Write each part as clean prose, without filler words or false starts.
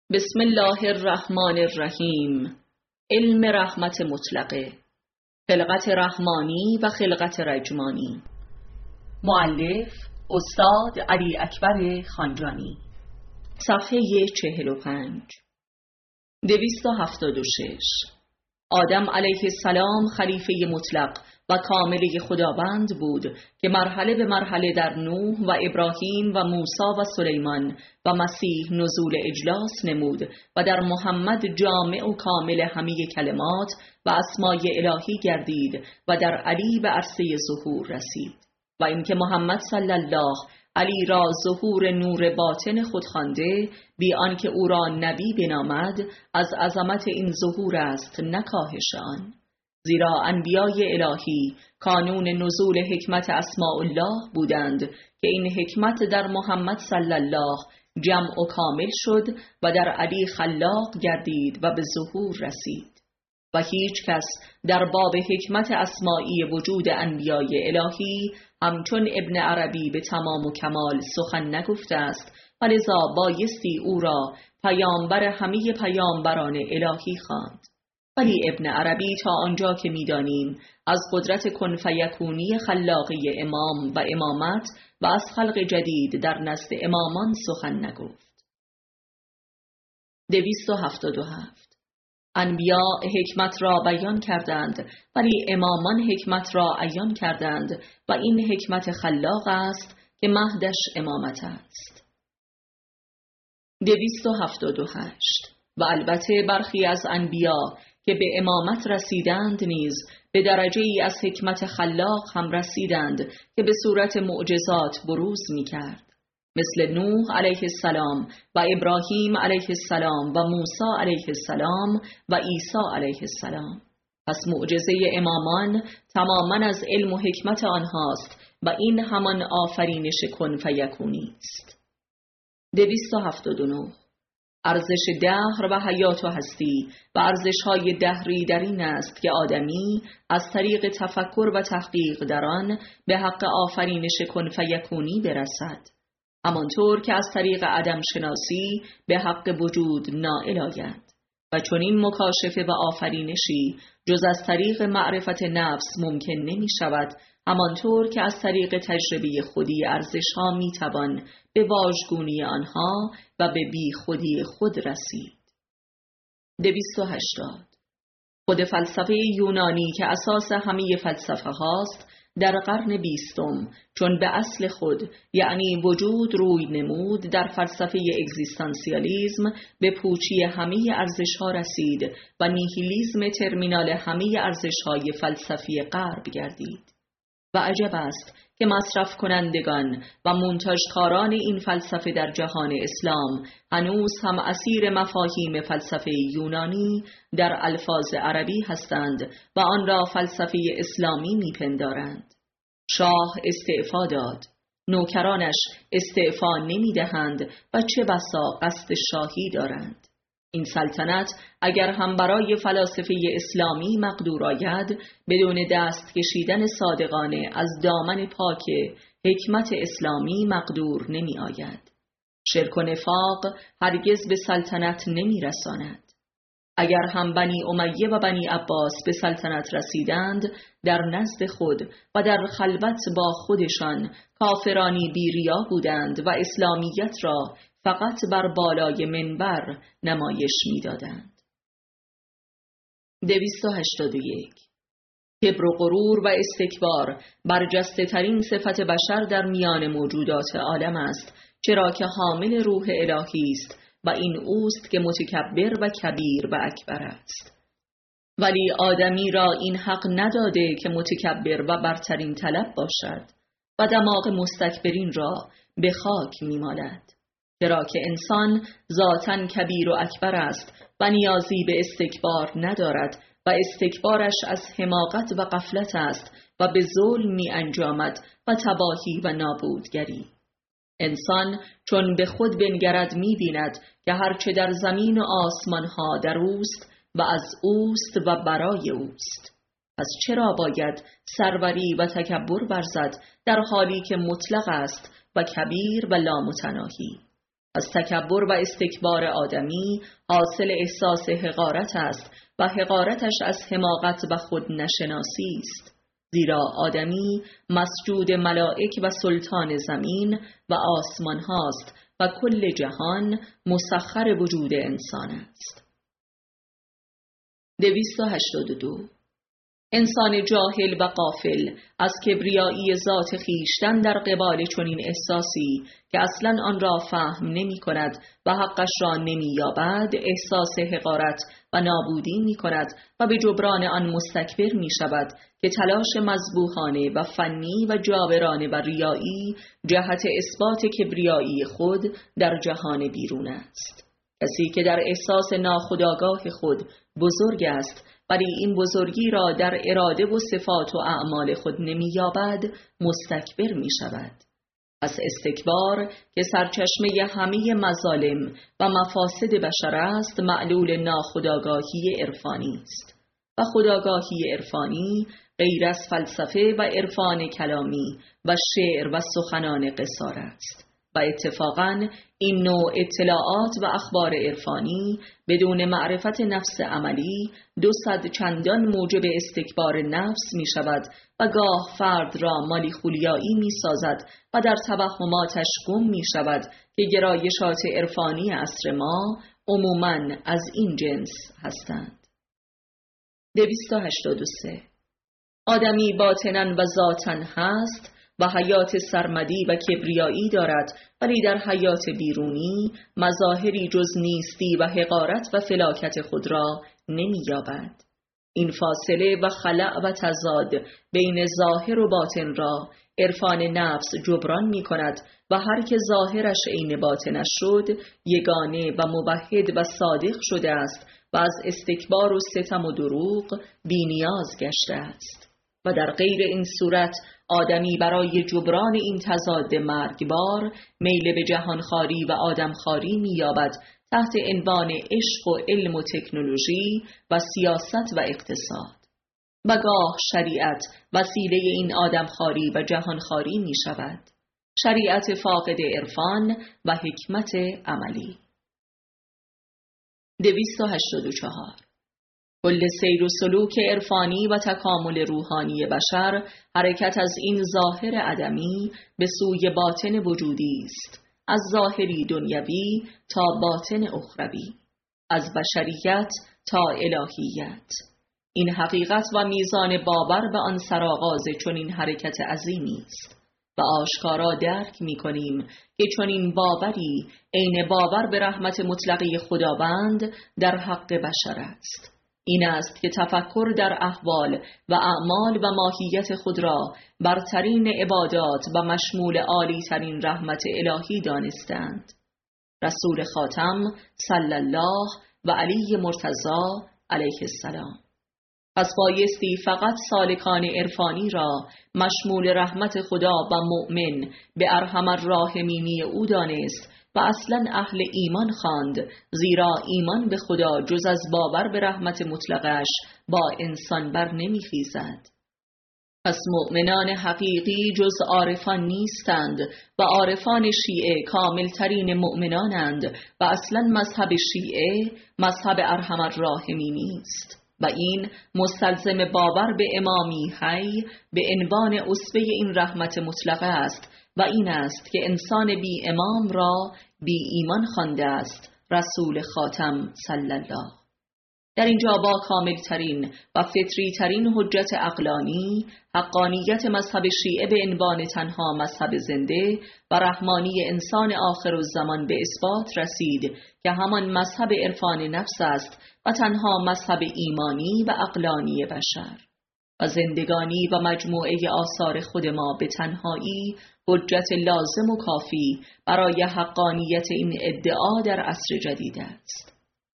بسم الله الرحمن الرحیم. علم رحمت مطلقه، خلقت رحمانی و خلقت رجمانی. مؤلف استاد علی اکبر خانجانی. صفحه 45. 276. آدم علیه السلام خلیفه مطلق و کامله خداوند بود که مرحله به مرحله در نوح و ابراهیم و موسی و سلیمان و مسیح نزول اجلاس نمود و در محمد جامع و کامل همه کلمات و اسمای الهی گردید و در علی به عرصه ظهور رسید. و اینکه محمد صلی الله علی را ظهور نور باطن خود خوانده، بی آنکه او را نبی بنامد، از عظمت این ظهور است نه کاهش آن. زیرا انبیای الهی کانون نزول حکمت اسماء الله بودند که این حکمت در محمد صلی الله جمع و کامل شد و در علی خلاق گردید و به ظهور رسید. و هیچ کس در باب حکمت اسمائی وجود انبیای الهی همچون ابن عربی به تمام و کمال سخن نگفته است و لذا بایستی او را پیامبر همه پیامبران الهی خواند. ولی ابن عربی تا آنجا که می‌دانیم از قدرت کن فیکونی خلاقی امام و امامت و از خلق جدید در نزد امامان سخن نگفت. 277. انبیا حکمت را بیان کردند ولی امامان حکمت را عیان کردند و این حکمت خلاق است که مهدش امامت است. 278. و البته برخی از انبیا که به امامت رسیدند نیز به درجه ای از حکمت خلاق هم رسیدند که به صورت معجزات بروز می کرد، مثل نوح علیه السلام و ابراهیم علیه السلام و موسی علیه السلام و عیسی علیه السلام. پس معجزه امامان تماما از علم و حکمت آنهاست و این همان آفرینش کن فیکونی است. 279. ارزش دهر و حیات و هستی و ارزش‌های دهری در این است که آدمی از طریق تفکر و تحقیق در آن به حق آفرینش کن فیکونی برسد، همانطور که از طریق عدم شناسی به حق وجود نائل آید. و چون این مکاشفه و آفرینشی جز از طریق معرفت نفس ممکن نمی شود، همانطور که از طریق تجربه خودی ارزش‌ها می توان به واژگونی آنها و به بی خودی خود رسید. 280. خود فلسفه یونانی که اساس همه فلسفه هاست در قرن 20 چون به اصل خود یعنی وجود روی نمود، در فلسفه اگزیستانسیالیسم به پوچی همه ارزش‌ها رسید و نیهیلیسم ترمینال همه ارزش‌های فلسفی غرب گردید. و عجب است که مصرف کنندگان و منتجکاران این فلسفه در جهان اسلام هنوز هم اسیر مفاهیم فلسفه یونانی در الفاظ عربی هستند و آن را فلسفه اسلامی میپندارند. شاه استعفا داد، نوکرانش استعفا نمیدهند و چه بسا قصد شاهی دارند. این سلطنت اگر هم برای فلاسفه اسلامی مقدور آید، بدون دست کشیدن صادقانه از دامن پاک حکمت اسلامی مقدور نمی آید. شرک و نفاق هرگز به سلطنت نمی رساند. اگر هم بنی امیه و بنی عباس به سلطنت رسیدند، در نزد خود و در خلوت با خودشان کافرانی بیریا بودند و اسلامیت را فقط بر بالای منبر نمایش می‌دادند. 281. کبر و غرور و استکبار برجسته ترین صفت بشر در میان موجودات عالم است، چرا که حامل روح الهی است و این اوست که متکبر و کبیر و اکبر است. ولی آدمی را این حق نداده که متکبر و برترین طلب باشد و دماغ مستکبرین را به خاک می‌مالد، چرا که انسان ذاتاً کبیر و اکبر است و نیازی به استکبار ندارد و استکبارش از حماقت و غفلت است و به ظلم می انجامد و تباهی و نابودگری. انسان چون به خود بنگرد می بیند که هرچه در زمین و آسمان ها در اوست و از اوست و برای اوست. پس چرا باید سروری و تکبر ورزد در حالی که مطلق است و کبیر و لامتناهی؟ از تکبر و استکبار آدمی حاصل احساس حقارت است و حقارتش از حماقت و خودنشناسی است. زیرا آدمی مسجود ملائک و سلطان زمین و آسمان هاست و کل جهان مسخر وجود انسان است. 282. انسان جاهل و غافل از کبریایی ذات خیشتن در قبال چنین احساسی که اصلا آن را فهم نمی کند و حقش را نمی یابد احساس حقارت و نابودی می کند و به جبران آن مستکبر می شود که تلاش مذبوحانه و فنی و جابرانه و ریایی جهت اثبات کبریایی خود در جهان بیرون است. کسی که در احساس ناخودآگاه خود بزرگ است ولی این بزرگی را در اراده و صفات و اعمال خود نمی یابد مستکبر می شود. پس استکبار که سرچشمه همه مظالم و مفاسد بشر است معلول ناخودآگاهی عرفانی است و خودآگاهی عرفانی غیر از فلسفه و عرفان کلامی و شعر و سخنان قصار است و اتفاقاً این نوع اطلاعات و اخبار عرفانی بدون معرفت نفس عملی 200 چندان موجب استکبار نفس می شود و گاه فرد را مالی خولیایی می سازد و در توهماتش گم می شود که گرایشات عرفانی عصر ما عموماً از این جنس هستند. 283. آدمی باطناً و ذاتاً هست و حیات سرمدی و کبریایی دارد ولی در حیات بیرونی مظاهری جز نیستی و حقارت و فلاکت خود را نمی یابد. این فاصله و خلأ و تضاد بین ظاهر و باطن را عرفان نفس جبران می کند و هر که ظاهرش عین باطنش شد یگانه و موحد و صادق شده است و از استکبار و ستم و دروغ بی‌نیاز گشته است. و در غیر این صورت آدمی برای جبران این تضاد مرگبار میل به جهانخواری و آدمخواری می‌یابد تحت عنوان عشق و علم و تکنولوژی و سیاست و اقتصاد و گاه شریعت وسیله این آدمخواری و جهانخواری می‌شود. شریعت فاقد عرفان و حکمت عملی. 284. کل سیر و سلوک عرفانی و تکامل روحانی بشر حرکت از این ظاهر عدمی به سوی باطن وجودی است، از ظاهری دنیوی تا باطن اخروی، از بشریت تا الهیت. این حقیقت و میزان باور به آن سرآغاز چنین حرکت عظیمی است و آشکارا درک می‌کنیم که چنین باوری عین باور به رحمت مطلقه خداوند در حق بشر است. این است که تفکر در احوال و اعمال و ماهیت خود را برترین عبادات و مشمول عالی ترین رحمت الهی دانستند. رسول خاتم صلی الله و علی مرتضی علیه السلام. پس بایستی فقط سالکان عرفانی را مشمول رحمت خدا و مؤمن به ارحم الراحمینی او دانست و اصلا اهل ایمان خواند، زیرا ایمان به خدا جز از باور به رحمت مطلقش با انسان بر نمیخیزد. پس مؤمنان حقیقی جز عارفان نیستند و عارفان شیعه کاملترین مؤمنانند و اصلا مذهب شیعه مذهب ارحم الراحمینی است و این مستلزم باور به امامی حی به عنوان اسوه این رحمت مطلقه است و این است که انسان بی امام را بی ایمان خوانده است رسول خاتم صلی الله. در اینجا با کاملترین و فطری ترین حجت عقلانی حقانیت مذهب شیعه به عنوان تنها مذهب زنده و رحمانی انسان آخرالزمان به اثبات رسید که همان مذهب عرفان نفس است و تنها مذهب ایمانی و عقلانی بشر و زندگانی و مجموعه آثار خود ما به تنهایی حجت لازم و کافی برای حقانیت این ادعا در عصر جدید است.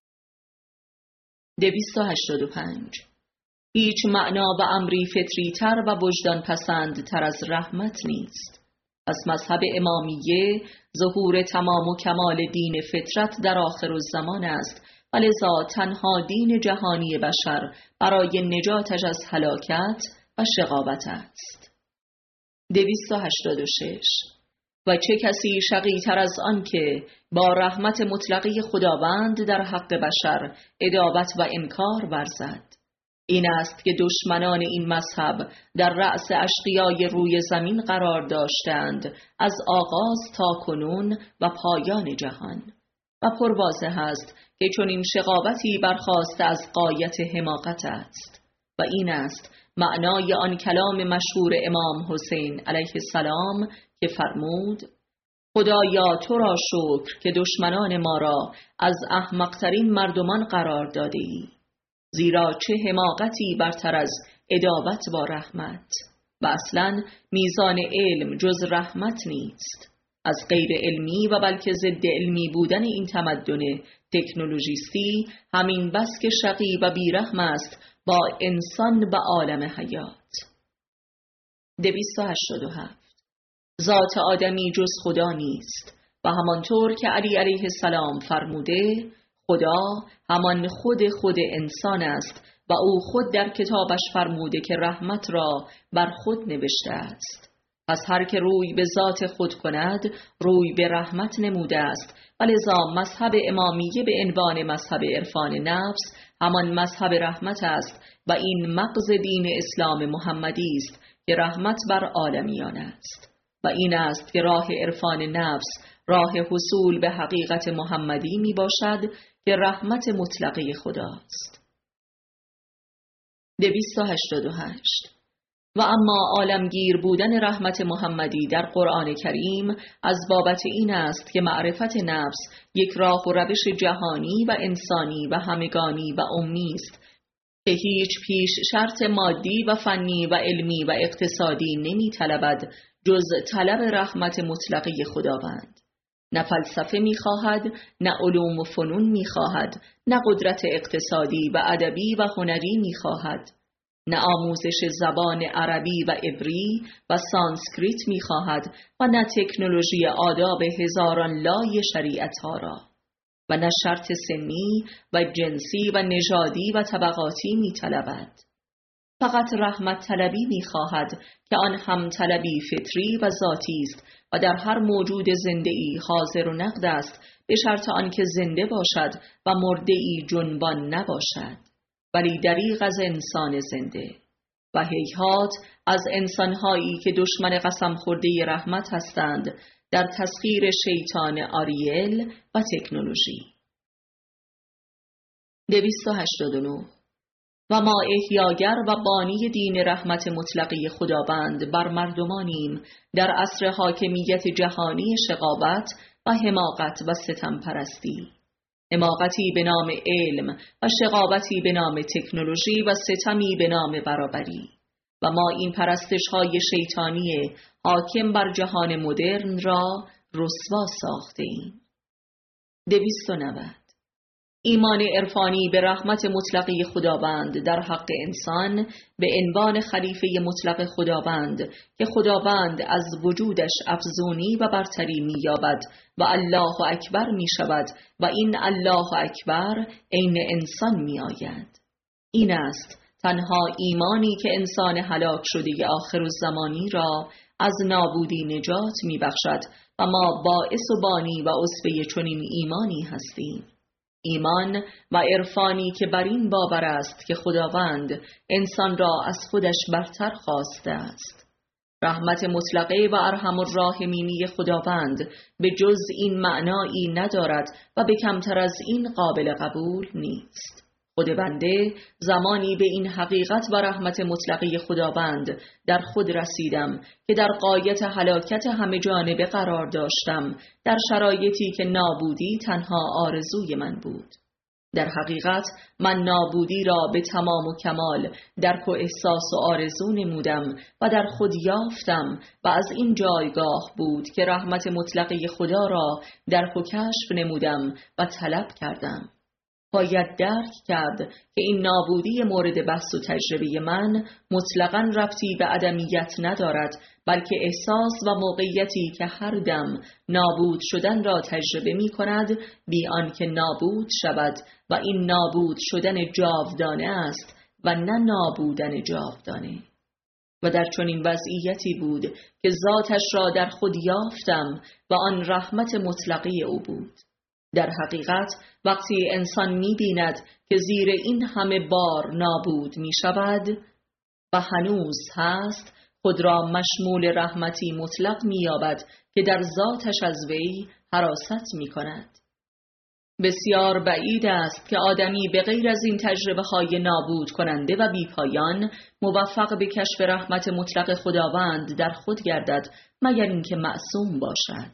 285. هیچ معنا و امری فطری تر و وجدان پسند تر از رحمت نیست. پس مذهب امامیه ظهور تمام و کمال دین فطرت در آخرالزمان است و لذا تنها دین جهانی بشر برای نجاتش از هلاکت و شقاوت است. 286. و چه کسی شقی تر از آن که با رحمت مطلقه خداوند در حق بشر عداوت و انکار ورزد. این است که دشمنان این مذهب در رأس اشقیای روی زمین قرار داشتند از آغاز تا کنون و پایان جهان، و پرواضح است که چون این شقاوتی برخاسته از غایت حماقت است. و این است معنای آن کلام مشهور امام حسین علیه السلام که فرمود: خدایا تو را شکر که دشمنان ما را از احمق‌ترین مردمان قرار داده ای، زیرا چه حماقتی برتر از عداوت با رحمت، و اصلا میزان علم جز رحمت نیست. از غیر علمی و بلکه ضد علمی بودن این تمدن تکنولوژیستی همین بس که شقی و بیرحم است با انسان و عالم حیات. 287 ذات آدمی جز خدا نیست، و همانطور که علی علیه السلام فرموده خدا همان خود انسان است و او خود در کتابش فرموده که رحمت را بر خود نوشته است. پس هر که روی به ذات خود کند روی به رحمت نموده است، و لذا مذهب امامیه به عنوان مذهب عرفان نفس همان مذهب رحمت است و این مغز دین اسلام محمدی است که رحمت بر عالمیان است. و این است که راه عرفان نفس راه حصول به حقیقت محمدی می باشد که رحمت مطلقه خداست. 288 و اما عالمگیر بودن رحمت محمدی در قرآن کریم از بابت این است که معرفت نفس یک راه و روش جهانی و انسانی و همگانی و عمومی است که هیچ پیش شرط مادی و فنی و علمی و اقتصادی نمی طلبد جز طلب رحمت مطلقه خداوند. نه فلسفه می خواهد، نه علوم و فنون می خواهد، نه قدرت اقتصادی و ادبی و هنری می خواهد، نه آموزش زبان عربی و عبری و سانسکریت می خواهد و نه تکنولوژی آداب هزاران لای شریعت ها را، و نه شرط سنی و جنسی و نژادی و طبقاتی می طلبد. فقط رحمت طلبی می خواهد که آن هم طلبی فطری و ذاتی است و در هر موجود زنده‌ای حاضر و نقد است، به شرط آنکه زنده باشد و مرده‌ای جنبان نباشد، ولی دریغ از انسان زنده. و هیهات از انسانهایی که دشمن قسم خورده رحمت هستند در تسخیر شیطان آریل و تکنولوژی. 289 و ما احیاگر و بانی دین رحمت مطلقه خداوند بر مردمانیم در عصر حاکمیت جهانی شقاوت و حماقت و ستم پرستی، حماقتی به نام علم و شقاوتی به نام تکنولوژی و ستمی به نام برابری. و ما این پرستش های شیطانی حاکم بر جهان مدرن را رسوا ساخته ایم. 290 ایمان عرفانی به رحمت مطلقه خداوند در حق انسان به عنوان خلیفه مطلق خداوند که خداوند از وجودش افزونی و برتری می‌یابد و الله اکبر می‌شود و این الله اکبر عین انسان می‌آید. این است تنها ایمانی که انسان هلاک شده آخرالزمانی را از نابودی نجات می‌بخشد و ما باعث و بانی و اسوه چنین ایمانی هستیم. ایمان و عرفانی که بر این باور است که خداوند انسان را از خودش برتر خواسته است. رحمت مطلقه و ارحم الراحمینی خداوند به جز این معنایی ندارد و به کمتر از این قابل قبول نیست. خود بنده زمانی به این حقیقت و رحمت مطلقه خداوند در خود رسیدم که در غایت هلاکت همه جانبه قرار داشتم، در شرایطی که نابودی تنها آرزوی من بود. در حقیقت من نابودی را به تمام و کمال درک و احساس و آرزو نمودم و در خود یافتم و از این جایگاه بود که رحمت مطلقه خدا را درک و کشف نمودم و طلب کردم. باید درک کرد که این نابودی مورد بحث و تجربه من مطلقاً ربطی به عدمیت ندارد، بلکه احساس و موقعیتی که هر دم نابود شدن را تجربه می کند بی آنکه نابود شود و این نابود شدن جاودانه است و نه نابودن جاودانه. و در چنین وضعیتی بود که ذاتش را در خود یافتم و آن رحمت مطلقه او بود. در حقیقت وقتی انسان می‌بیند که زیر این همه بار نابود می‌شود و هنوز هست، خود را مشمول رحمتی مطلق می‌یابد که در ذاتش از وی حراست می‌کند. بسیار بعید است که آدمی به غیر از این تجربه‌های نابود کننده و بیپایان موفق به کشف رحمت مطلق خداوند در خود گردد مگر اینکه معصوم باشد.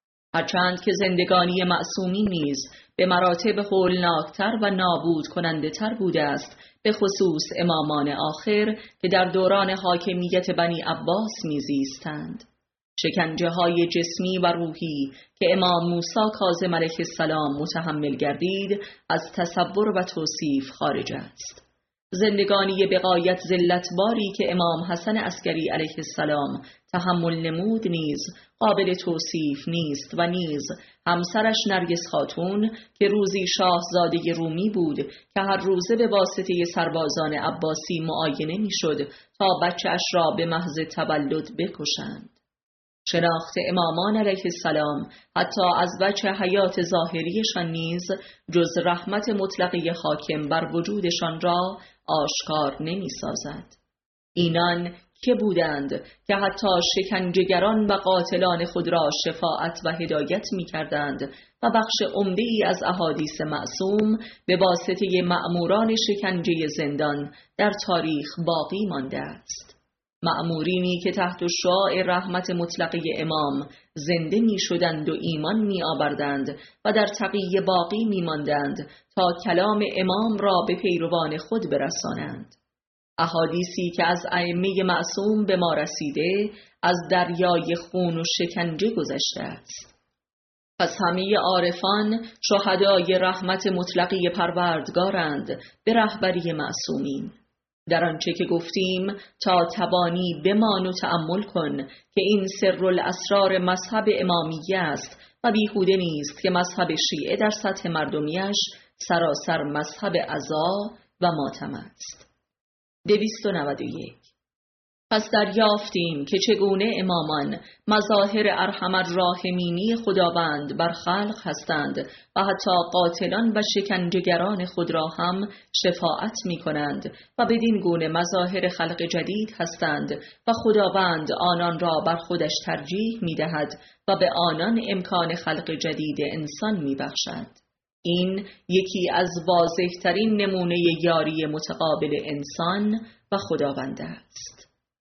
هرچند که زندگانی معصومی نیز به مراتب هولناکتر و نابود کننده تر بوده است، به خصوص امامان آخر که در دوران حاکمیت بنی عباس میزیستند. شکنجه های جسمی و روحی که امام موسی کاظم علیه السلام متحمل گردید از تصور و توصیف خارج است. زندگانی به غایت ذلتباری که امام حسن عسکری علیه السلام تحمل نمود نیز قابل توصیف نیست و نیز همسرش نرگس خاتون که روزی شاهزاده رومی بود که هر روزه به واسطه سربازان عباسی معاینه میشد تا بچه‌اش را به محض تولد بکشند. شناخت امامان علیه السلام حتی از وجه حیات ظاهریشان نیز جز رحمت مطلقه حاکم بر وجودشان را آشکار نمی سازد. اینان که بودند که حتی شکنجهگران و قاتلان خود را شفاعت و هدایت می کردند و بخش عمده‌ای از احادیث معصوم به واسطه مأموران شکنجه زندان در تاریخ باقی مانده است. مأمورینی که تحت شعاع رحمت مطلقه امام زنده می شدند و ایمان می آوردند و در تقی باقی می ماندند تا کلام امام را به پیروان خود برسانند. احادیثی که از ائمه معصوم به ما رسیده از دریای خون و شکنجه گذشته است. پس همه عارفان شهدای رحمت مطلقه پروردگارند به رهبری معصومین. در آنچه که گفتیم تا توانی بمان و تأمل کن که این سر الاسرار مذهب امامیه است و بیهوده نیست که مذهب شیعه در سطح مردمیش سراسر مذهب عزا و ماتم است. 291. پس دریافتیم که چگونه امامان مظاهر ارحم الراحمینی خداوند بر خلق هستند و حتی قاتلان و شکنجهگران خود را هم شفاعت می کنند و بدین گونه مظاهر خلق جدید هستند و خداوند آنان را بر خودش ترجیح می دهد و به آنان امکان خلق جدید انسان می بخشد. این یکی از واضح‌ترین نمونه یاری متقابل انسان و خداوند است.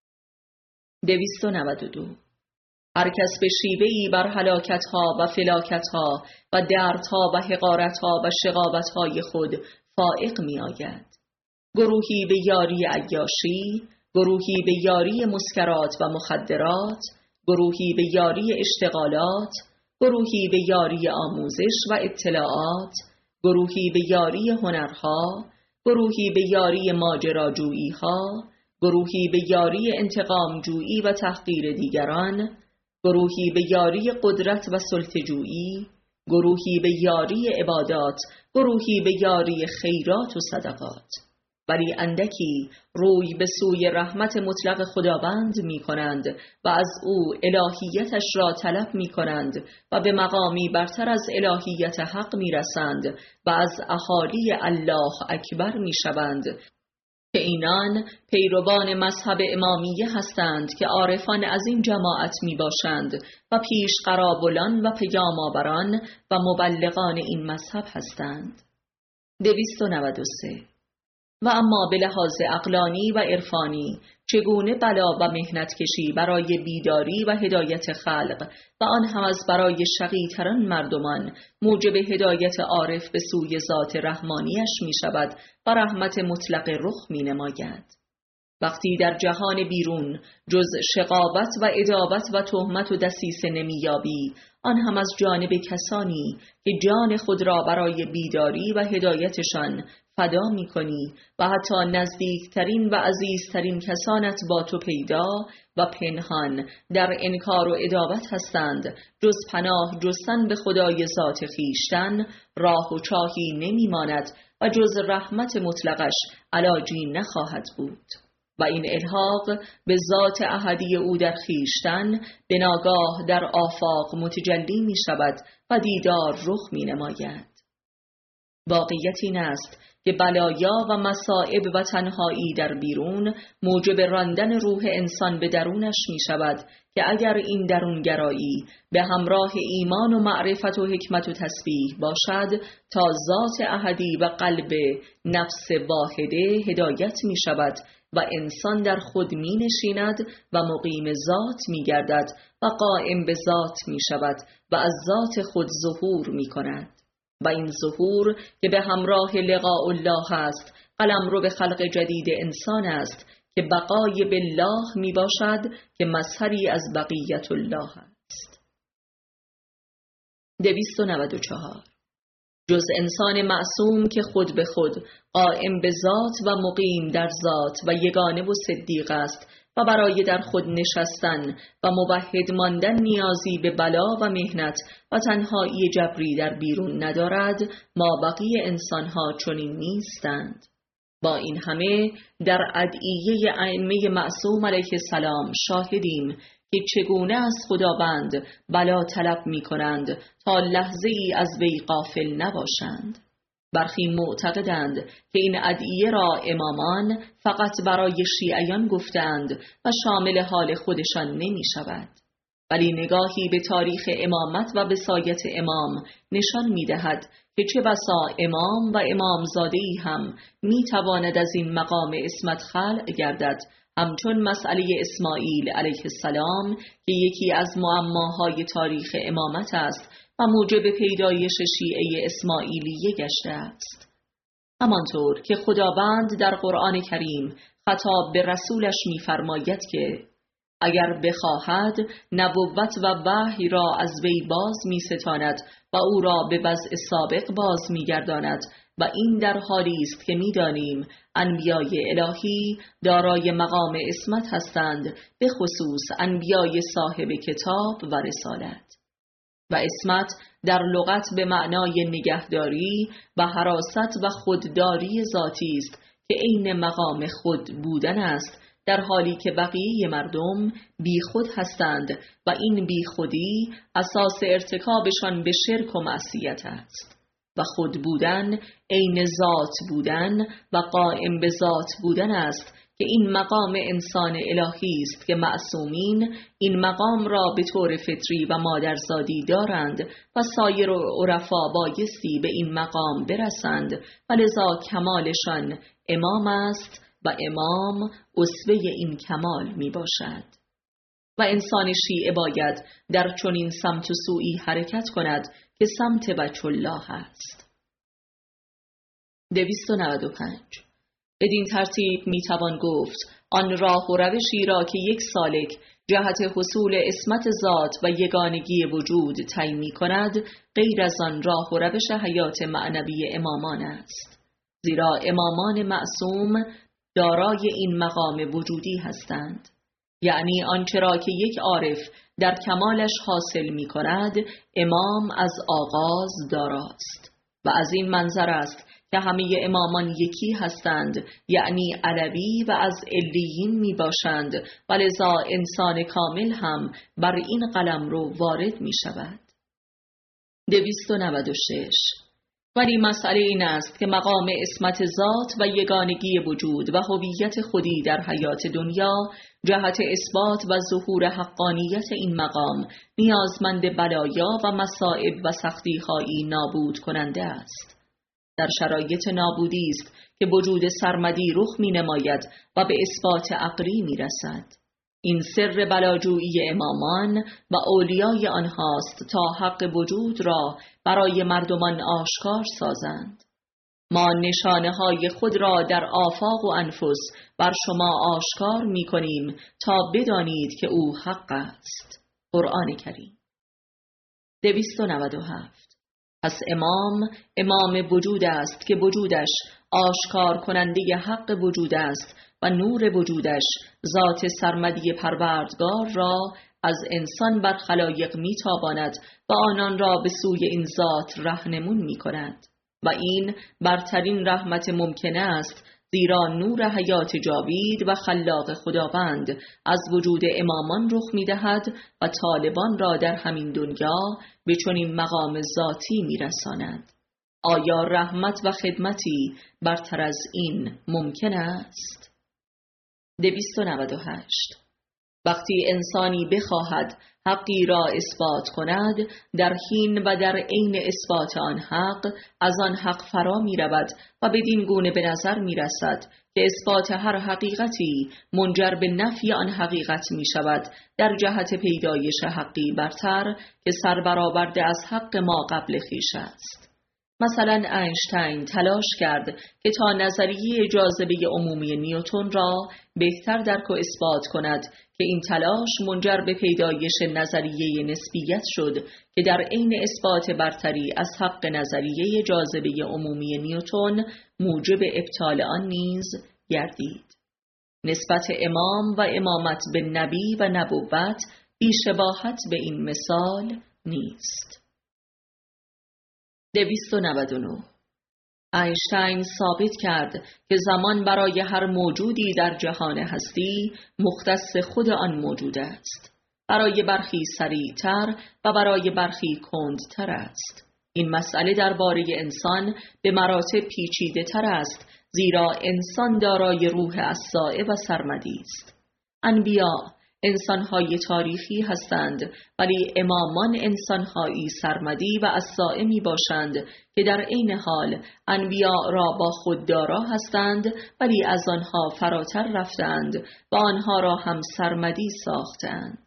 292. هر کس به شیوه‌ای بر هلاکت‌ها و فلاکت‌ها و دردها و حقارت‌ها و شقاوت‌های خود فائق می‌آید. گروهی به یاری عیاشی، گروهی به یاری مسکرات و مخدرات، گروهی به یاری اشتغالات، گروهی به یاری آموزش و اطلاعات، گروهی به یاری هنرها، گروهی به یاری ماجراجویی‌ها، گروهی به یاری انتقام جویی و تحقیر دیگران، گروهی به یاری قدرت و سلطه‌جویی، گروهی به یاری عبادات، گروهی به یاری خیرات و صدقات. ولی اندکی روی به سوی رحمت مطلق خداوند می کنند و از او الهیتش را طلب می کنند و به مقامی برتر از الهیت حق می رسند و از احالی الله اکبر می شوند که اینان پیروان مذهب امامیه هستند که عارفان از این جماعت می باشند و پیش قرابلان و پیام آوران و مبلغان این مذهب هستند. 293. و اما به لحاظ عقلانی و عرفانی چگونه بلا و محنت کشی برای بیداری و هدایت خلق و آن هم از برای شقی‌تران مردمان موجب هدایت عارف به سوی ذات رحمانیش می شود و رحمت مطلق رخ می نماید. وقتی در جهان بیرون جز شقاوت و عداوت و تهمت و دسیسه نمیابی، آن هم از جانب کسانی که جان خود را برای بیداری و هدایتشان فدا می کنی و حتی نزدیکترین و عزیزترین کسانت با تو پیدا و پنهان در انکار و عداوت هستند، جز پناه جستن به خدای ذات خیشتن راه و چاهی نمی ماند و جز رحمت مطلقش علاجی نخواهد بود. و این الحاق به ذات احدی او در خویشتن به ناگاه در آفاق متجلی می شود و دیدار رخ می نماید. واقعیت این است که بلایا و مصائب و تنهایی در بیرون موجب راندن روح انسان به درونش می شود که اگر این درونگرایی به همراه ایمان و معرفت و حکمت و تسبیح باشد تا ذات احدی و قلب نفس واحده هدایت می شود و انسان در خود می نشیند و مقیم ذات می گردد و قائم به ذات می شود و از ذات خود ظهور می کند. و این ظهور که به همراه لقاء الله است قلمرو به خلق جدید انسان است که بقای بالله می باشد که مظهری از بقیت الله است. 294 جز انسان معصوم که خود به خود قائم به ذات و مقیم در ذات و یگانه و صدیق است و برای در خود نشستن و موحد ماندن نیازی به بلا و مهنت و تنهایی جبری در بیرون ندارد، ما بقیه انسانها چنین نیستند. با این همه در ادعیه ائمه معصوم علیه السلام شاهدیم که چگونه از خداوند بلا طلب می کنند تا لحظه ای از وی غافل نباشند. برخی معتقدند که این ادعیه را امامان فقط برای شیعیان گفتند و شامل حال خودشان نمی شود. ولی نگاهی به تاریخ امامت و بسایت امام نشان می دهد که چه بسا امام و امامزاده‌ای هم می تواند از این مقام عصمت خلع گردد، همچون مسئله اسماعیل علیه السلام که یکی از معماهای تاریخ امامت است و موجب پیدایش شیعه اسماعیلیه گشته است. همانطور که خداوند در قرآن کریم خطاب به رسولش می‌فرماید که اگر بخواهد نبوت و وحی را از وی باز می‌ستاند و او را به وضع سابق باز می‌گرداند و این در حالی است که می‌دانیم انبیای الهی دارای مقام عصمت هستند، به خصوص انبیای صاحب کتاب و رسالت. و عصمت در لغت به معنای نگهداری و حراست و خودداری ذاتی است که عین مقام خود بودن است، در حالی که بقیه مردم بی خود هستند و این بی خودی اساس ارتکابشان به شرک و معصیت است. و خود بودن عین ذات بودن و قائم به ذات بودن است که این مقام انسان الهی است که معصومین این مقام را به طور فطری و مادرزادی دارند و سایر عرفا بایستی به این مقام برسند و لذا کمالشان امام است و امام اسوه این کمال می باشد. و انسان شیعه باید در چنین سمت و سویی حرکت کند که سمت بچه الله است. 295 بدین ترتیب می توان گفت آن راه و روشی را که یک سالک جهت حصول عصمت ذات و یگانگی وجود طی می کند غیر از آن راه و روش حیات معنوی امامان است، زیرا امامان معصوم دارای این مقام وجودی هستند، یعنی آنچه را که یک عارف در کمالش حاصل می کند امام از آغاز داراست. و از این منظر است که همه امامان یکی هستند، یعنی علوی و از علیین می باشند و لذا انسان کامل هم بر این قلمرو وارد می شود. 296 ولی مسئله این است که مقام عصمت ذات و یگانگی وجود و هویت خودی در حیات دنیا جهت اثبات و ظهور حقانیت این مقام نیازمند بلایا و مصائب و سختی‌هایی نابود کننده است. در شرایط نابودی است که وجود سرمدی رخ می نماید و به اثبات عقلی می رسد. این سر بلاجویی امامان و اولیای آنهاست تا حق وجود را برای مردمان آشکار سازند. ما نشانه های خود را در آفاق و انفس بر شما آشکار می کنیم تا بدانید که او حق است. قرآن کریم. 297 پس امام وجود است که وجودش آشکار کننده حق وجود است و نور وجودش ذات سرمدی پروردگار را از انسان بر خلایق می تاباند و آنان را به سوی این ذات رهنمون می کند. و این برترین رحمت ممکنه است زیرا نور حیات جاوید و خلاق خداوند از وجود امامان رخ می‌دهد و طالبان را در همین دنیا به چنین مقام ذاتی می‌رساند. آیا رحمت و خدمتی برتر از این ممکن است؟ 298. وقتی انسانی بخواهد حقی را اثبات کند، در حین و در عین اثبات آن حق از آن حق فرا می رود و بدین گونه به نظر می رسد که اثبات هر حقیقتی منجر به نفی آن حقیقت می شود در جهت پیدایش حقی برتر که سربرآورده از حق ما قبل خویش است. مثلا اینشتین تلاش کرد که تا نظریه جاذبه عمومی نیوتن را بهتر درک و اثبات کند که این تلاش منجر به پیدایش نظریه نسبیت شد که در عین اثبات برتری از حق نظریه جاذبه عمومی نیوتن موجب ابطال آن نیز گردید. نسبت امام و امامت به نبی و نبوت بی‌شباهت به این مثال نیست. 299. اینشتین ثابت کرد که زمان برای هر موجودی در جهان هستی مختص خود آن موجود است. برای برخی سریعتر و برای برخی کندتر است. این مسئله درباره انسان به مراتب پیچیده تر است، زیرا انسان دارای روح عصائه و سرمدی است. انبیا انسان‌های تاریخی هستند، ولی امامان انسان‌هایی سرمدی و عصائه می باشند که در عین حال انبیا را با خود دارا هستند، ولی از آنها فراتر رفتند و آنها را هم سرمدی ساختند.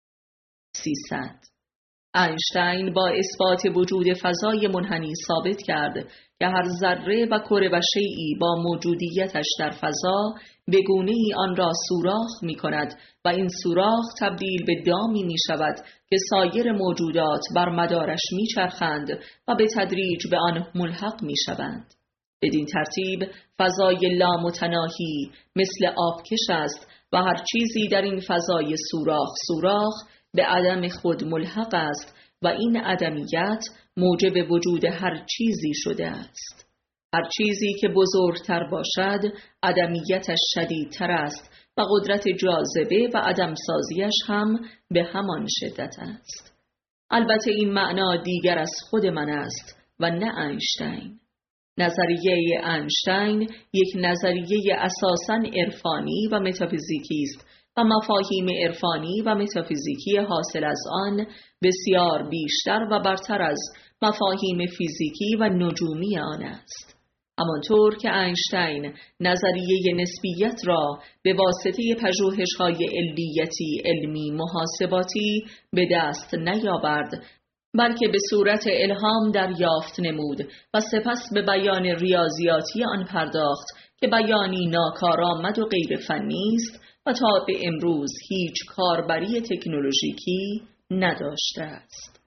300. اینشتین با اثبات وجود فضای منحنی ثابت کرد که هر ذره و کره و شیئی با موجودیتش در فضا به گونه‌ای آن را سوراخ می کند و این سوراخ تبدیل به دامی می شود که سایر موجودات بر مدارش می چرخند و به تدریج به آن ملحق می شوند. بدین ترتیب فضای لامتناهی مثل آبکش است و هر چیزی در این فضای سوراخ به عدم خود ملحق است و این عدمیت موجب وجود هر چیزی شده است. هر چیزی که بزرگتر باشد عدمیتش شدیدتر است و قدرت جاذبه و عدم سازیش هم به همان شدت است. البته این معنا دیگر از خود من است و نه اینشتین. نظریه اینشتین یک نظریه اساساً عرفانی و متافیزیکی است و مفاهیم عرفانی و متافیزیکی حاصل از آن بسیار بیشتر و برتر از مفاهیم فیزیکی و نجومی آن است. همانطور که اینشتین نظریه نسبیت را به واسطه پژوهش‌های علیتی علمی محاسباتی به دست نیاورد، بلکه به صورت الهام دریافت نمود و سپس به بیان ریاضیاتی آن پرداخت که بیانی ناکارآمد و غیر فنی است و تا به امروز هیچ کاربری تکنولوژیکی نداشته است.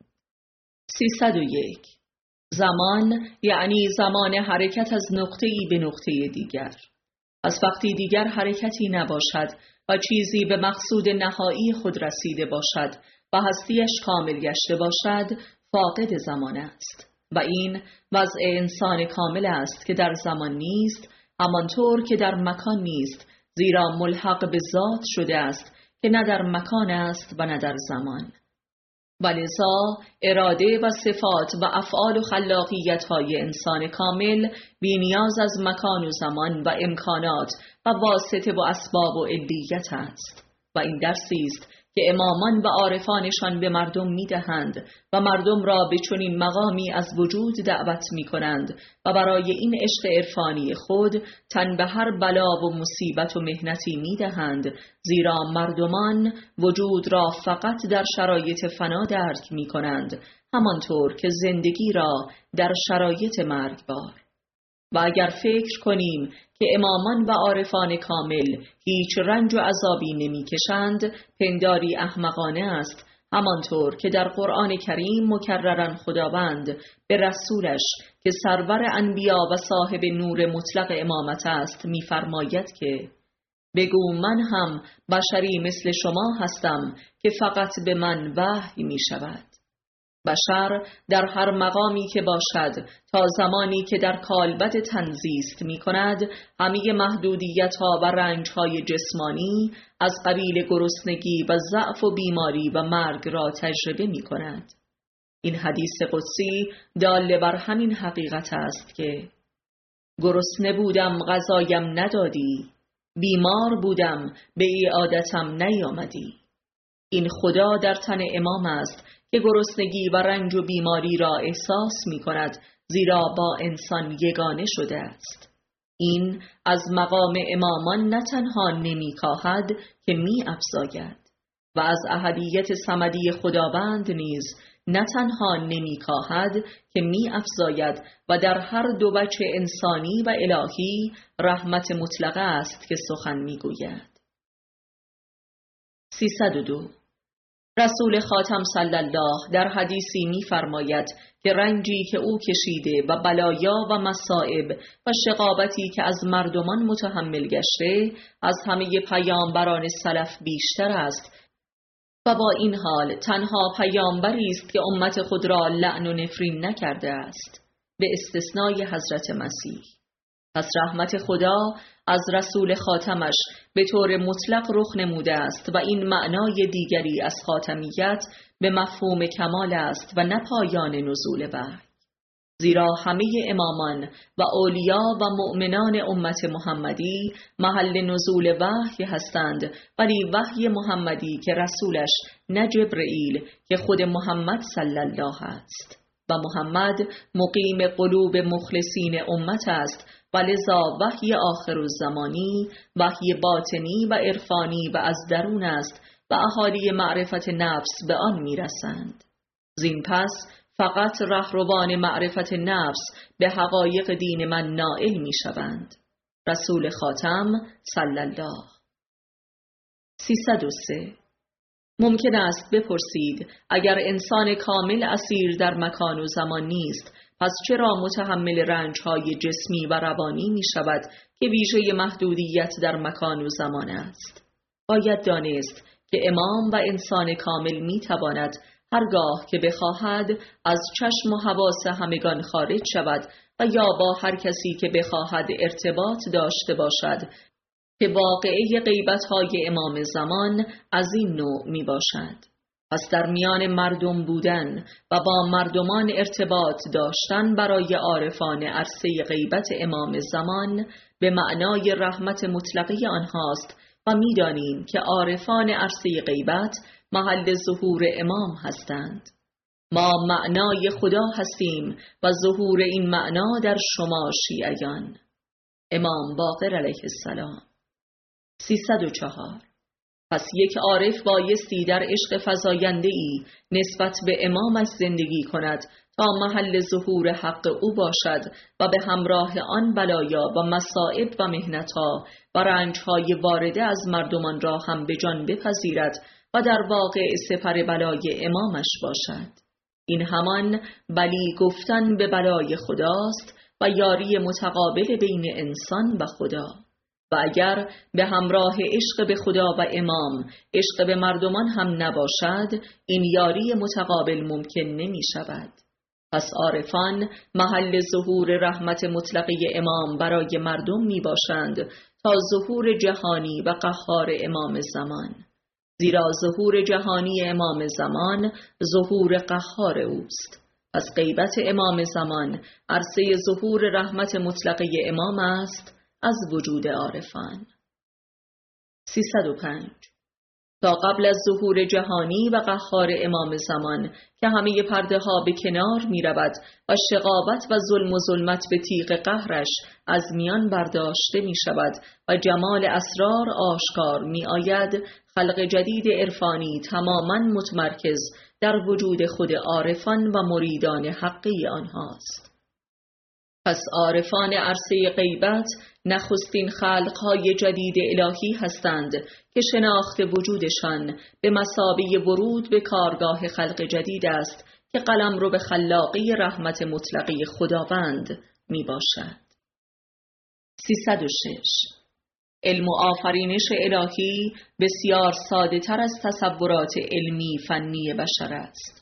301. زمان یعنی زمان حرکت از نقطه‌ای به نقطه دیگر. از وقتی دیگر حرکتی نباشد و چیزی به مقصود نهایی خود رسیده باشد و هستیش کامل گشته باشد، فاقد زمان است. و این وضع انسان کامل است که در زمان نیست، همانطور که در مکان نیست، زیرا ملحق به ذات شده است که نه در مکان است و نه در زمان. ولذا اراده و صفات و افعال و خلاقیت‌های انسان کامل بی نیاز از مکان و زمان و امکانات و واسطه و اسباب و علیت است. و این درسی است که امامان و عارفانشان به مردم می‌دهند و مردم را به چنین مقامی از وجود دعوت می‌کنند و برای این عشق عرفانی خود تن به هر بلا و مصیبت و محنتی می‌دهند، زیرا مردمان وجود را فقط در شرایط فنا درک می‌کنند، همانطور که زندگی را در شرایط مرگبار. و اگر فکر کنیم که امامان و عارفان کامل هیچ رنج و عذابی نمی کشند، پنداری احمقانه است، همانطور که در قرآن کریم مکررن خداوند به رسولش که سرور انبیا و صاحب نور مطلق امامت است می‌فرماید که بگو من هم بشری مثل شما هستم که فقط به من وحی می شود. بشر در هر مقامی که باشد تا زمانی که در کالبد تنزیست می کند همه محدودیت‌ها و رنج‌های جسمانی از قبیل گرسنگی و ضعف و بیماری و مرگ را تجربه می کند. این حدیث قدسی دال بر همین حقیقت است که گرسنه بودم غذایم ندادی، بیمار بودم به عیادتم نیامدی. این خدا در تن امام است که گرسنگی و رنج و بیماری را احساس می کند، زیرا با انسان یگانه شده است. این از مقام امامان نه تنها نمی کاهد که می افزاید و از احدیت صمدی خداوند نیز نه تنها نمی کاهد که می افزاید و در هر دو وجه انسانی و الهی رحمت مطلقه است که سخن می گوید. 302. رسول خاتم صلی الله در حدیثی می فرماید که رنجی که او کشیده و بلایا و مصائب و شقابتی که از مردمان متحمل گشته از همه پیامبران سلف بیشتر است و با این حال تنها پیامبری است که امت خود را لعن و نفرین نکرده است به استثنای حضرت مسیح. پس رحمت خدا از رسول خاتمش به طور مطلق رخ نموده است و این معنای دیگری از خاتمیت به مفهوم کمال است و نه پایان نزول وحی، زیرا همه امامان و اولیا و مؤمنان امت محمدی محل نزول وحی هستند، ولی وحی محمدی که رسولش نه جبرئیل که خود محمد صلی الله است و محمد مقیم قلوب مخلصین امت است و لذا وحی آخر الزمانی وحی باطنی و عرفانی و از درون است و اهالی معرفت نفس به آن میرسند. زین پس فقط رهروان معرفت نفس به حقایق دین من نائل می شوند. رسول خاتم صلی الله. 303. ممکن است بپرسید اگر انسان کامل اسیر در مکان و زمان نیست، پس چرا متحمل رنج‌های جسمی و روانی می شود که ویژه محدودیت در مکان و زمان است؟ باید دانست که امام و انسان کامل می تواند هرگاه که بخواهد از چشم و حواس همگان خارج شود و یا با هر کسی که بخواهد ارتباط داشته باشد که واقعه غیبت‌های امام زمان از این نوع می باشد. پس در میان مردم بودن و با مردمان ارتباط داشتن برای عارفان عرصه غیبت امام زمان به معنای رحمت مطلقه آنهاست و می دانیم که عارفان عرصه غیبت محل ظهور امام هستند. ما معنای خدا هستیم و ظهور این معنا در شما شیعیان. امام باقر علیه السلام. 304. پس یک عارف بایستی در عشق فزاینده‌ای نسبت به امامش زندگی کند تا محل ظهور حق او باشد و به همراه آن بلایا و مصائب و محنت‌ها و رنج‌های وارده از مردمان را هم به جان بپذیرد و در واقع سپر بلای امامش باشد. این همان بلی گفتن به بلای خداست و یاری متقابل بین انسان و خدا. و اگر به همراه عشق به خدا و امام عشق به مردمان هم نباشد، این یاری متقابل ممکن نمی شود. پس عارفان محل ظهور رحمت مطلقه امام برای مردم می باشند تا ظهور جهانی و قهار امام زمان، زیرا ظهور جهانی امام زمان ظهور قهار اوست. پس غیبت امام زمان عرصه ظهور رحمت مطلقه امام است از وجود عارفان. 305. تا قبل از ظهور جهانی و قهار امام زمان که همه پرده ها به کنار می رود و شقاوت و ظلم و ظلمت به تیغ قهرش از میان برداشته می شود و جمال اسرار آشکار می آید، خلق جدید عرفانی تماما متمرکز در وجود خود عارفان و مریدان حقی آنهاست. پس عارفان عرصه غیبت نخستین خلقهای جدید الهی هستند که شناخت وجودشان به مثابه ورود به کارگاه خلق جدید است که قلمرو به خلاقی رحمت مطلقه خداوند می باشد. 306. علم و آفرینش الهی بسیار ساده تر از تصورات علمی فنی بشر است.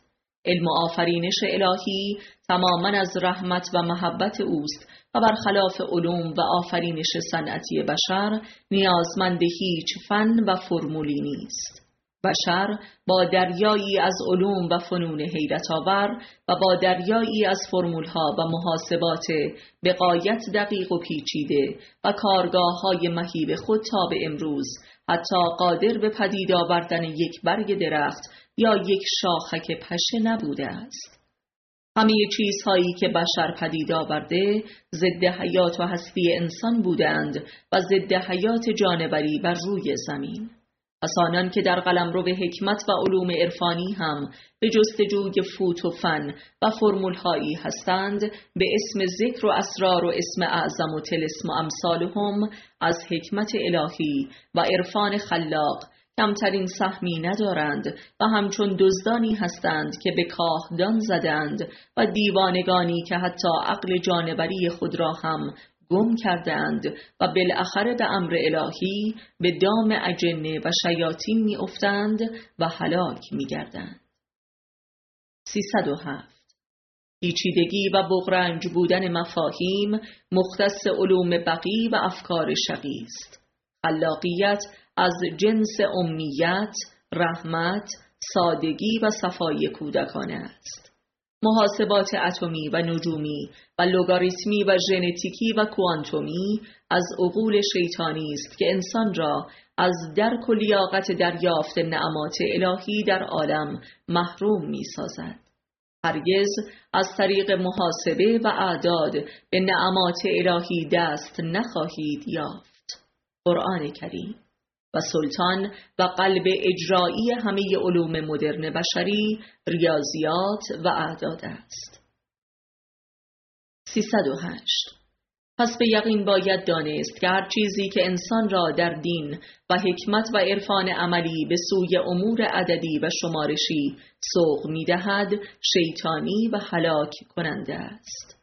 علم و آفرینش الهی تماماً از رحمت و محبت اوست و برخلاف علوم و آفرینش صنعتی بشر نیازمند هیچ فن و فرمولی نیست. بشر با دریایی از علوم و فنون حیرت آور و با دریایی از فرمولها و محاسبات به غایت دقیق و پیچیده و کارگاه‌های مهیب خود تا به امروز حتی قادر به پدید آوردن یک برگ درخت یا یک شاخک پشه نبوده است. همه چیزهایی که بشر پدید آورده ضد حیات و هستی انسان بودند و ضد حیات جانوری بر روی زمین. پس آنان که در قلمرو حکمت و علوم عرفانی هم به جستجوی فوت و فن و فرمولهایی هستند، به اسم ذکر و اسرار و اسم اعظم و طلسم و امثالهم از حکمت الهی و عرفان خلاق کمترین سهمی ندارند و همچون دزدانی هستند که به کاهدان زدند و دیوانگانی که حتی عقل جانوری خود را هم گم کردند و بالاخره به امر الهی به دام اجنه و شیاطین می افتند و هلاک می گردند. 307. پیچیدگی و بغرنج بودن مفاهیم مختص علوم بقی و افکار شقی است. خلاقیت از جنس امیت، رحمت، سادگی و صفای کودکانه است. محاسبات اتمی و نجومی و لوگاریتمی و ژنتیکی و کوانتومی از عقول شیطانی است که انسان را از درک و لیاقت دریافت نعمات الهی در عالم محروم می سازد. هرگز از طریق محاسبه و اعداد به نعمات الهی دست نخواهید یافت. قرآن کریم و سلطان و قلب اجرایی همه علوم مدرن بشری ریاضیات و اعداد است. 308. پس به یقین باید دانست که هر چیزی که انسان را در دین و حکمت و عرفان عملی به سوی امور عددی و شمارشی سوق می دهد شیطانی و هلاک کننده است.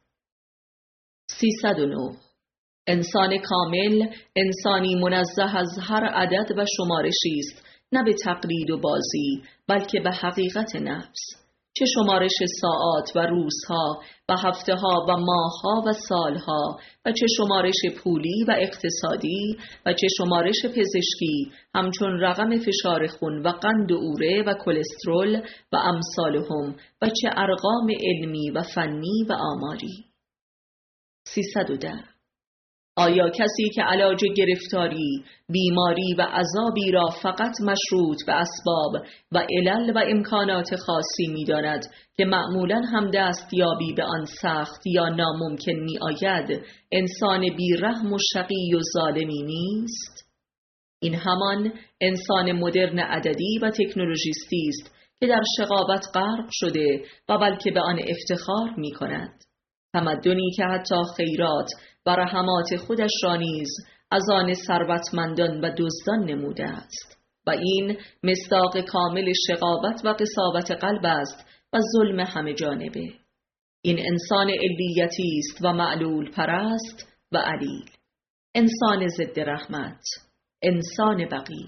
309. انسان کامل انسانی منزه از هر عدد و شمارشی است، نه به تقلید و بازی بلکه به حقیقت نفس. چه شمارش ساعات و روزها و هفته‌ها و ماه‌ها و سالها و چه شمارش پولی و اقتصادی و چه شمارش پزشکی همچون رقم فشار خون و قند و اوره و کلسترول و امثالهم و چه ارقام علمی و فنی و آماری. 310. آیا کسی که علاج گرفتاری، بیماری و عذابی را فقط مشروط به اسباب و علل و امکانات خاصی می داند که معمولاً هم دستیابی به آن سخت یا ناممکن می آید، انسان بیرحم و شقی و ظالمی نیست؟ این همان انسان مدرن عددی و تکنولوژیستی است که در شقاوت غرق شده و بلکه به آن افتخار می کند. تمدنی که حتی خیرات و رحمات خودش را نیز از آن ثروتمندان و دزدان نموده است و این مصداق کامل شقاوت و قساوت قلب است و ظلم همه جانبه. این انسان علیتی است و معلول پرست و علیل، انسان ضد رحمت، انسان بقی.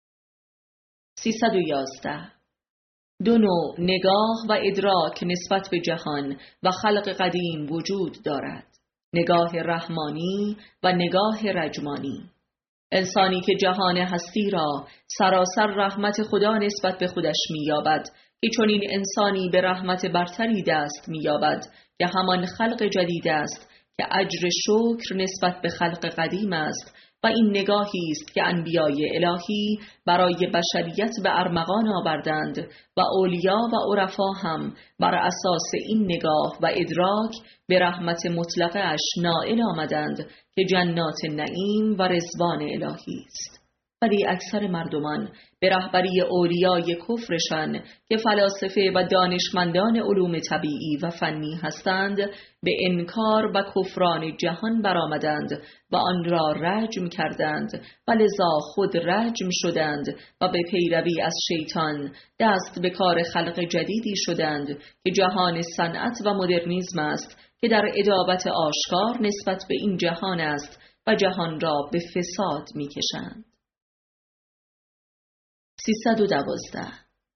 311. دو نوع نگاه و ادراک نسبت به جهان و خلق قدیم وجود دارد: نگاه رحمانی و نگاه رجمانی. انسانی که جهان هستی را سراسر رحمت خدا نسبت به خودش می‌یابد که چون این انسانی به رحمت برتری دست می‌یابد که همان خلق جدید است که اجر شکر نسبت به خلق قدیم است و این نگاهی است که انبیای الهی برای بشریت به ارمغان آوردند و اولیا و عرفا هم بر اساس این نگاه و ادراک به رحمت مطلقه اش نائل آمدند که جنات نعیم و رضوان الهی است. ولی اکثر مردمان به رهبری اولیای کفرشان که فلاسفه و دانشمندان علوم طبیعی و فنی هستند به انکار و کفران جهان برآمدند و آن را رجم کردند و لذا خود رجم شدند و به پیروی از شیطان دست به کار خلق جدیدی شدند که جهان صنعت و مدرنیسم است که در ادابت آشکار نسبت به این جهان است و جهان را به فساد می‌کشند. 312.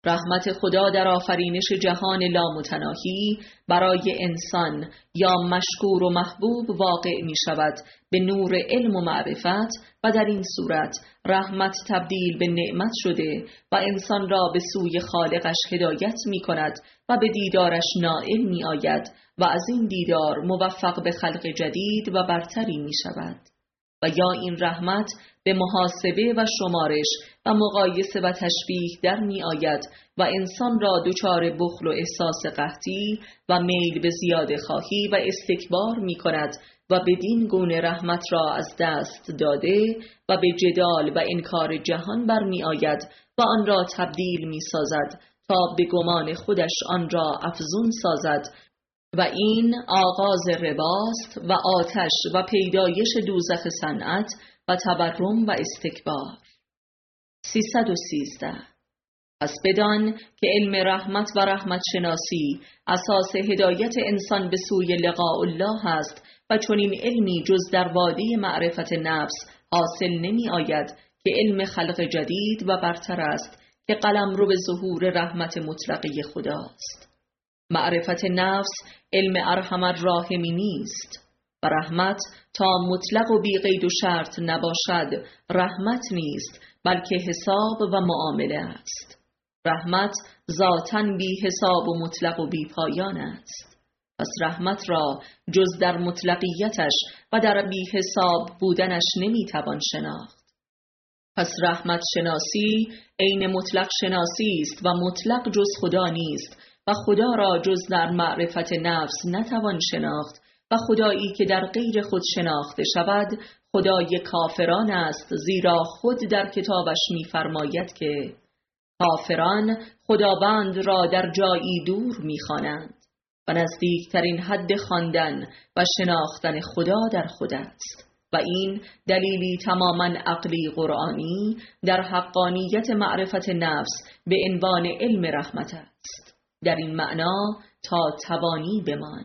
رحمت خدا در آفرینش جهان لامتناهی برای انسان یا مشکور و محبوب واقع می شود به نور علم و معرفت و در این صورت رحمت تبدیل به نعمت شده و انسان را به سوی خالقش هدایت می کند و به دیدارش نائل می آید و از این دیدار موفق به خلق جدید و برتری می شود. و یا این رحمت به محاسبه و شمارش و مقایسه و تشبیه در می آید و انسان را دچار بخل و احساس قحطی و میل به زیاده خواهی و استکبار می کند و بدین گونه رحمت را از دست داده و به جدال و انکار جهان برمی آید و آن را تبدیل می سازد تا به گمان خودش آن را افزون سازد و این آغاز رباست و آتش و پیدایش دوزخ صنعت و تبرم و استکبار. 313. پس بدان که علم رحمت و رحمت شناسی اساس هدایت انسان به سوی لقاء الله است و چنین علمی جز در وادی معرفت نفس حاصل نمی آید که علم خلق جدید و برتر است که قلمرو به ظهور رحمت مطلقه خداست. معرفت نفس علم ارحم الراحمین نیست و رحمت تا مطلق و بی قید و شرط نباشد رحمت نیست بلکه حساب و معامله است. رحمت ذاتاً بی حساب و مطلق و بی پایان است. پس رحمت را جز در مطلقیتش و در بی حساب بودنش نمیتوان شناخت. پس رحمت شناسی عین مطلق شناسی است و مطلق جز خدا نیست و خدا را جز در معرفت نفس نتوان شناخت و خدایی که در غیر خود شناخته شود خدای کافران است، زیرا خود در کتابش می‌فرماید که کافران خداوند را در جایی دور می‌خوانند و نزدیکترین حد خواندن و شناختن خدا در خود است و این دلیلی تماماً عقلی قرآنی در حقانیت معرفت نفس به عنوان علم رحمت است. در این معنا تا توانی بمان.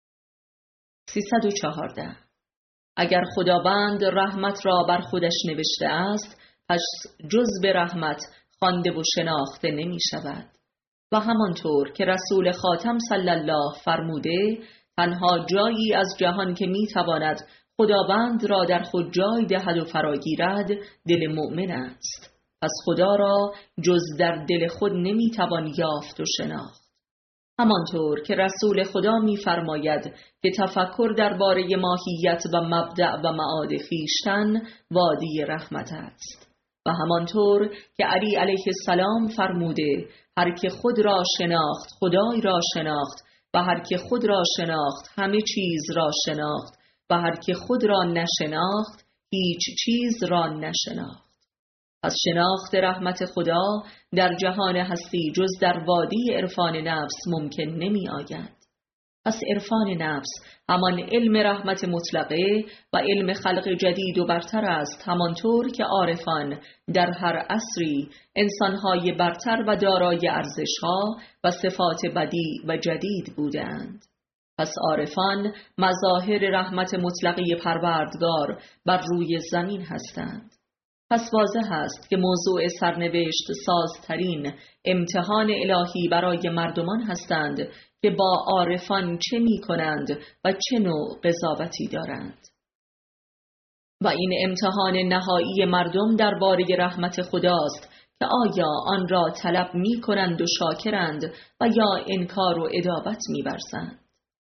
314. اگر خداوند رحمت را بر خودش نوشته است پس جز به رحمت خوانده و شناخته نمی شود و همانطور که رسول خاتم صلی الله فرموده تنها جایی از جهان که می تواند خداوند را در خود جای دهد و فراگیرد دل مؤمن است. پس خدا را جز در دل خود نمی توان یافت و شناخت. همانطور که رسول خدا می فرماید که تفکر درباره ماهیت و مبدأ و معاد خویشتن وادی رحمت است و همانطور که علی علیه السلام فرموده هر که خود را شناخت خدای را شناخت و هر که خود را شناخت همه چیز را شناخت و هر که خود را نشناخت هیچ چیز را نشناخت. پس شناخت رحمت خدا در جهان هستی جز در وادی عرفان نفس ممکن نمی آید. پس عرفان نفس همان علم رحمت مطلقه و علم خلق جدید و برتر است، همانطور که عارفان در هر عصری انسانهای برتر و دارای ارزشها و صفات بدیع و جدید بودند. پس عارفان مظاهر رحمت مطلقه پروردگار بر روی زمین هستند. پس واضح است که موضوع سرنوشت سازترین امتحان الهی برای مردمان هستند که با عارفان چه می کنند و چه نوع قضاوتی دارند. و این امتحان نهایی مردم درباره رحمت خداست که آیا آن را طلب می کنند و شاکرند و یا انکار و ادابت می ورزند.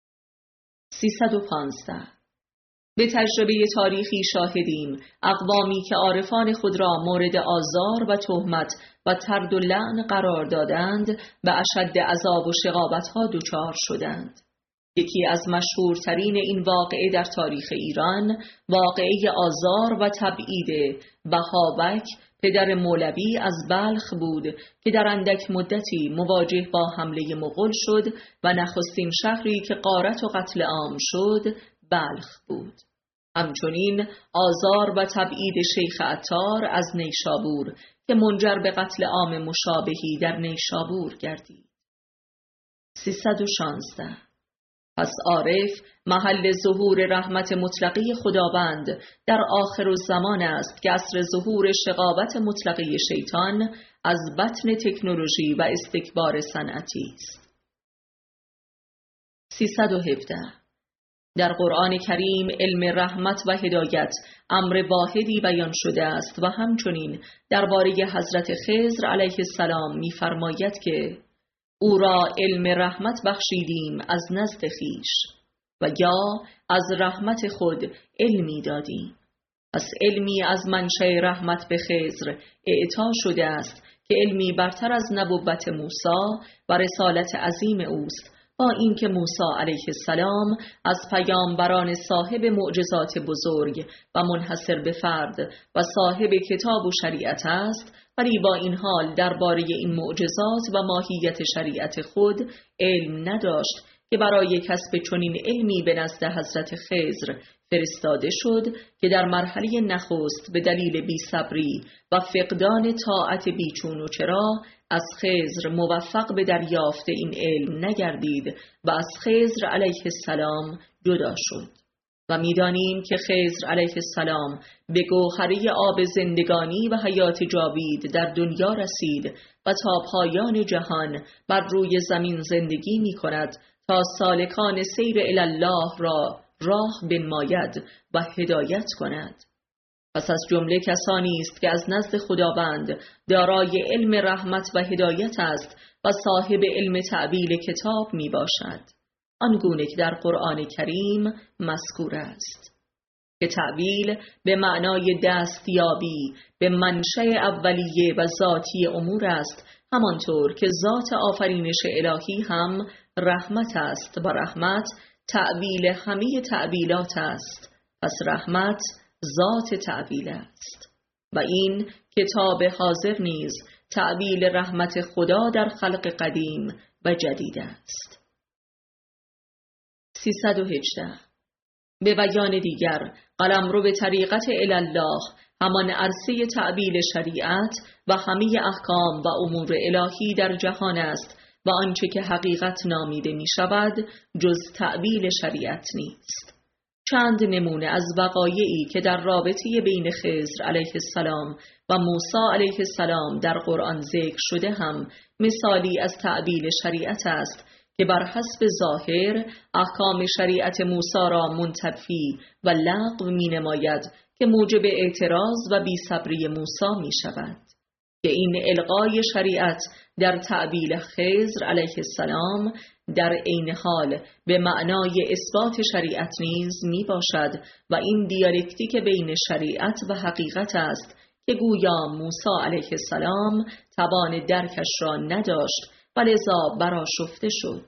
315. به تجربه تاریخی شاهدیم اقوامی که عارفان خود را مورد آزار و تهمت و طرد و لعن قرار دادند به اشد عذاب و شقاوت‌ها دچار شدند. یکی از مشهورترین این واقعه در تاریخ ایران واقعه آزار و تبعید بهاوک پدر مولوی از بلخ بود که در اندک مدتی مواجه با حمله مغول شد و نخستین شهری که غارت و قتل عام شد بلخ بود. همچنین آزار و تبعید شیخ عطار از نیشابور که منجر به قتل عام مشابهی در نیشابور گردید. 316. پس عارف محل ظهور رحمت مطلقه خداوند در آخر الزمان است که عصر ظهور شقاوت مطلقه شیطان از بطن تکنولوژی و استکبار صنعتی است. 317. در قرآن کریم علم رحمت و هدایت امر واحدی بیان شده است و همچنین درباره حضرت خضر علیه السلام می‌فرماید که او را علم رحمت بخشیدیم از نزد خویش و یا از رحمت خود علمی دادیم. پس علمی از منشأ رحمت به خضر اعطا شده است که علمی برتر از نبوت موسی و رسالت عظیم اوست، با اینکه موسی علیه السلام از پیامبران صاحب معجزات بزرگ و منحصر به فرد و صاحب کتاب و شریعت است، ولی با این حال درباره این معجزات و ماهیت شریعت خود علم نداشت که برای کسب چنین علمی به نزد حضرت خضر فرستاده شد که در مرحله نخست به دلیل بی‌صبری و فقدان طاعت بیچون و چرا از خضر موفق به دریافت این علم نگردید و از خضر علیه السلام جدا شد. و می‌دانیم که خضر علیه السلام به گوهره آب زندگانی و حیات جاوید در دنیا رسید و تا پایان جهان بر روی زمین زندگی می‌کند تا سالکان سیر الی الله را راه بنماید و هدایت کند. پس از جمله کسانی است که از نزد خداوند دارای علم رحمت و هدایت است و صاحب علم تعبیل کتاب می باشد، آنگونه که در قرآن کریم مذکور است که تعبیل به معنای دستیابی به منشأ اولیه و ذاتی امور است، همانطور که ذات آفرینش الهی هم رحمت است و رحمت تعبیل همه تعبیلات است. پس رحمت ذات تعبیل است و این کتاب حاضر نیز تعبیل رحمت خدا در خلق قدیم و جدید است. 318. به بیان دیگر قلمرو به طریقت الی الله همان عرصه تعبیل شریعت و همه احکام و امور الهی در جهان است و آنچه که حقیقت نامیده می شود جز تعبیل شریعت نیست. چند نمونه از وقایعی که در رابطه بین خضر علیه السلام و موسی علیه السلام در قرآن ذکر شده هم مثالی از تعبیل شریعت است که بر حسب ظاهر احکام شریعت موسی را منتفی و لغو می نماید که موجب اعتراض و بی‌صبری موسی می شود، که این الغای شریعت در تعبیل خضر علیه السلام در عین حال به معنای اثبات شریعت نیز می باشد و این دیالکتیک بین شریعت و حقیقت است که گویا موسی علیه السلام توان درکش را نداشت و لذا برآشفته شد.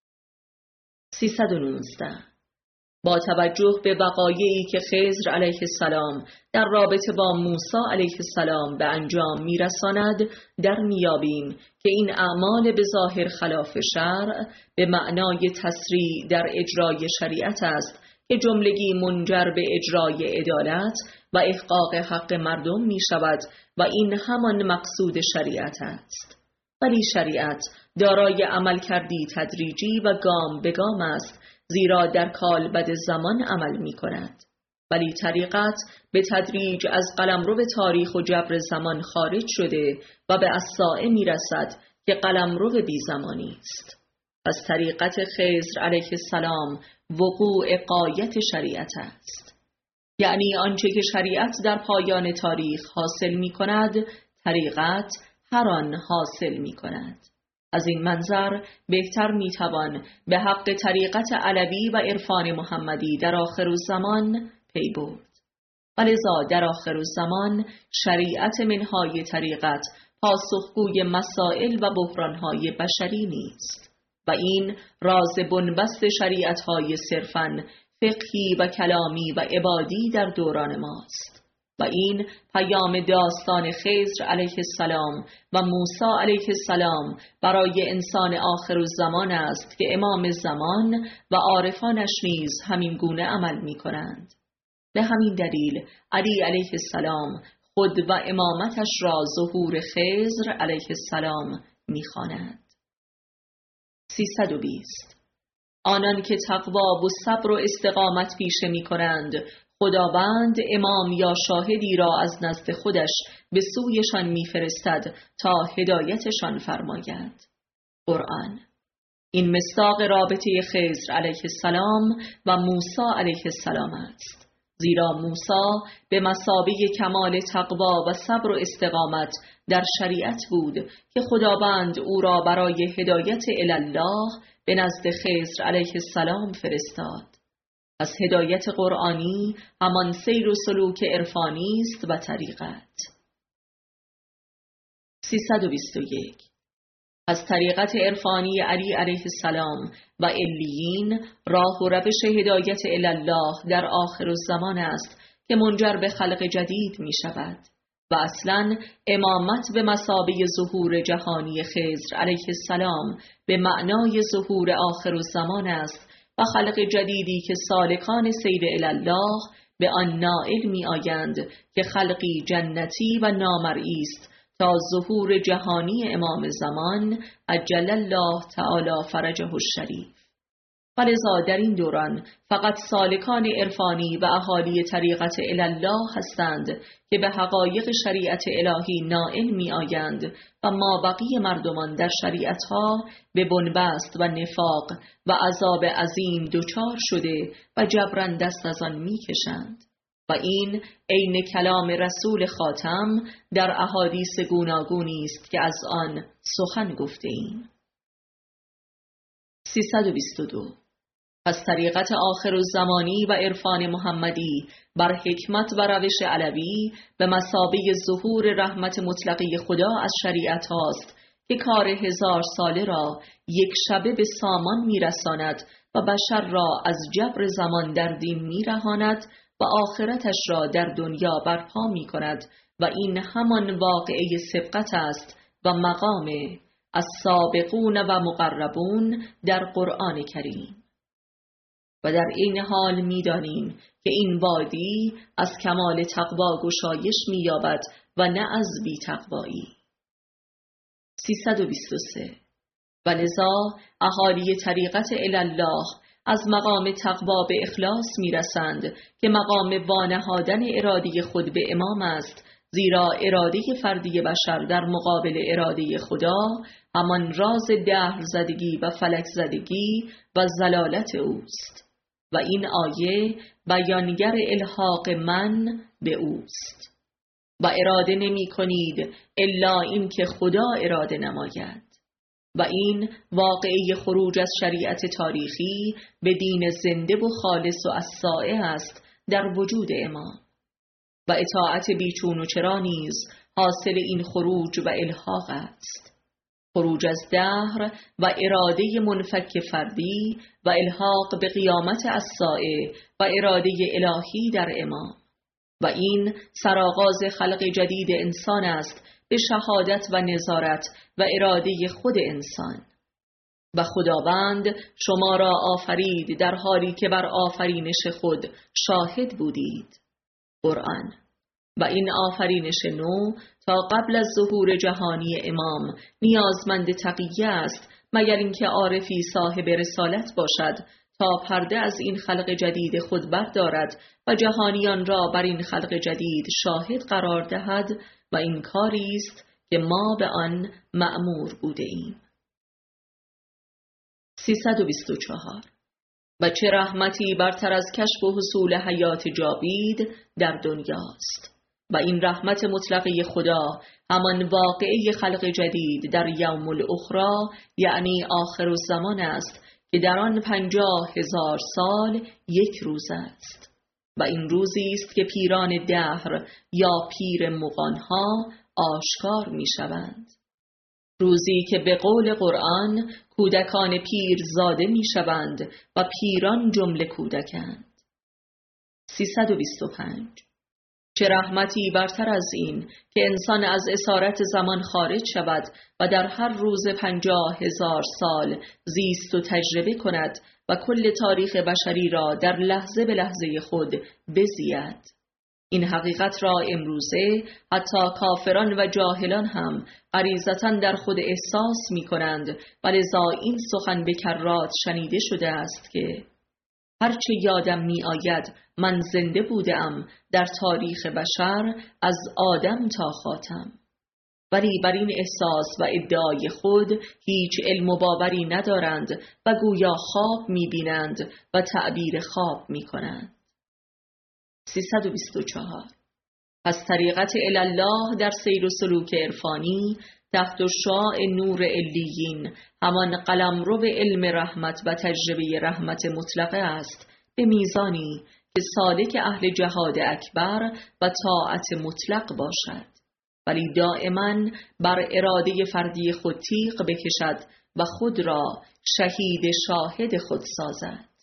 319. با توجه به وقایعی که خضر علیه السلام در رابطه با موسی علیه السلام به انجام میرساند در میابیم که این اعمال به ظاهر خلاف شرع به معنای تسریع در اجرای شریعت است که جملگی منجر به اجرای عدالت و احقاق حق مردم می شود و این همان مقصود شریعت است. ولی شریعت دارای عمل کردی تدریجی و گام به گام است، زیرا در کالبد زمان عمل می کند. ولی طریقت به تدریج از قلمرو تاریخ و جبر زمان خارج شده و به الساعه می رسد که قلمرو بی زمانی است. پس طریقت خضر علیه السلام وقوع غایت شریعت است. یعنی آنچه که شریعت در پایان تاریخ حاصل می کند، طریقت هر آن حاصل می کند. از این منظر بهتر میتوان به حق طریقت علوی و عرفان محمدی در آخر الزمان پی برد. ولذا در آخر الزمان شریعت منهای طریقت پاسخگوی مسائل و بحرانهای بشری نیست و این راز بنبست شریعتهای صرفاً فقهی و کلامی و عبادی در دوران ماست. و این پیام داستان خضر علیه السلام و موسی علیه السلام برای انسان آخر الزمان است که امام زمان و عارفانش نیز همین گونه عمل می کنند. به همین دلیل علی علیه السلام خود و امامتش را ظهور خضر علیه السلام می خواند. 320. آنان که تقوا و صبر و استقامت پیشه می کنند خداوند امام یا شاهدی را از نزد خودش به سویشان می‌فرستد تا هدایتشان فرماید. قرآن. این مصداق رابطه خضر علیه السلام و موسی علیه السلام است، زیرا موسی به مثابه کمال تقوا و صبر و استقامت در شریعت بود که خداوند او را برای هدایت الله به نزد خضر علیه السلام فرستاد. از هدایت قرآنی همان سیر و سلوک عرفانی است و طریقت. 321. از طریقت عرفانی علی علیه السلام و علیین راه و روش هدایت الله در آخر الزمان است که منجر به خلق جدید می شود و اصلاً امامت به مثابه ظهور جهانی خضر علیه السلام به معنای ظهور آخر الزمان است و خلق جدیدی که سالکان سیر الله به آن نائل می آیند که خلقی جنتی و نامرئی است تا ظهور جهانی امام زمان عجل الله تعالی فرجه الشریف. ولذا در این دوران فقط سالکان عرفانی و اهالی طریقت الله هستند که به حقایق شریعت الهی نائل می آیند و مابقی مردمان در شریعتها به بنبست و نفاق و عذاب عظیم دچار شده و جبران دست از آن می کشند. و این عین کلام رسول خاتم در احادیث گوناگونی است که از آن سخن گفته ایم. 322. پس طریقت آخر الزمانی و عرفان محمدی بر حکمت و روش علوی به مثابه ظهور رحمت مطلقی خدا از شریعت هاست که کار 1000 ساله را یک شبه به سامان میرساند و بشر را از جبر زمان در دین میرهاند و آخرتش را در دنیا برپا می کند و این همان واقعه سبقت است و مقام السابقون و مقربون در قرآن کریم. و در این حال می دانیم که این وادی از کمال تقوا گشایش می یابد و نه از بی تقوایی. 323. و لذا اهالی طریقت الله از مقام تقوا به اخلاص می رسند که مقام وانهادن ارادی خود به امام است، زیرا اراده فردی بشر در مقابل اراده خدا همان راز دهر زدگی و فلک زدگی و ضلالت اوست و این آیه بیانگر الحاق من به اوست. و اراده نمی کنید الا این که خدا اراده نماید. و این واقعی خروج از شریعت تاریخی به دین زنده و خالص و السائه است در وجود امام و اطاعت بیچون و چرا نیز حاصل این خروج و الحاق است. خروج از دهر و اراده منفک فردی و الحاق به قیامت السائه و اراده الهی در امام و این سرآغاز خلق جدید انسان است به شهادت و نظارت و اراده خود انسان. و خداوند شما را آفرید در حالی که بر آفرینش خود شاهد بودید. قرآن. و این آفرینش نو تا قبل از ظهور جهانی امام نیازمند تقیه است، مگر اینکه عارفی صاحب رسالت باشد تا پرده از این خلق جدید خود بردارد و جهانیان را بر این خلق جدید شاهد قرار دهد و این کاری است که ما به آن مأمور بوده ایم. 324. و چه رحمتی برتر از کشف و حصول حیات جاوید در دنیاست و این رحمت مطلقه خدا همان واقعه خلق جدید در یوم الاخری یعنی آخر الزمان است که در آن 50,000 سال یک روز است و این روزی است که پیران دهر یا پیر مغانها آشکار می شوند. روزی که به قول قرآن کودکان پیر زاده می شوند و پیران جمله کودکند. 325. چه رحمتی برتر از این که انسان از اسارت زمان خارج شود و در هر روز 50,000 سال زیست و تجربه کند و کل تاریخ بشری را در لحظه به لحظه خود بزید. این حقیقت را امروزه حتی کافران و جاهلان هم غریزتاً در خود احساس می کنند و لذا این سخن به کرات شنیده شده است که هرچه یادم می آید من زنده بودم در تاریخ بشر از آدم تا خاتم. ولی بر این احساس و ادعای خود هیچ علم و باوری ندارند و گویا خواب می بینند و تعبیر خواب می کنند. 324. پس طریقت الله در سیر و سلوک عرفانی تحت شعاع نور علیین همان قلمرو علم رحمت و تجربه رحمت مطلقه است، به میزانی که سالک اهل جهاد اکبر و طاعت مطلق باشد، ولی دائما بر اراده فردی خود تیغ بکشد و خود را شهید شاهد خود سازد.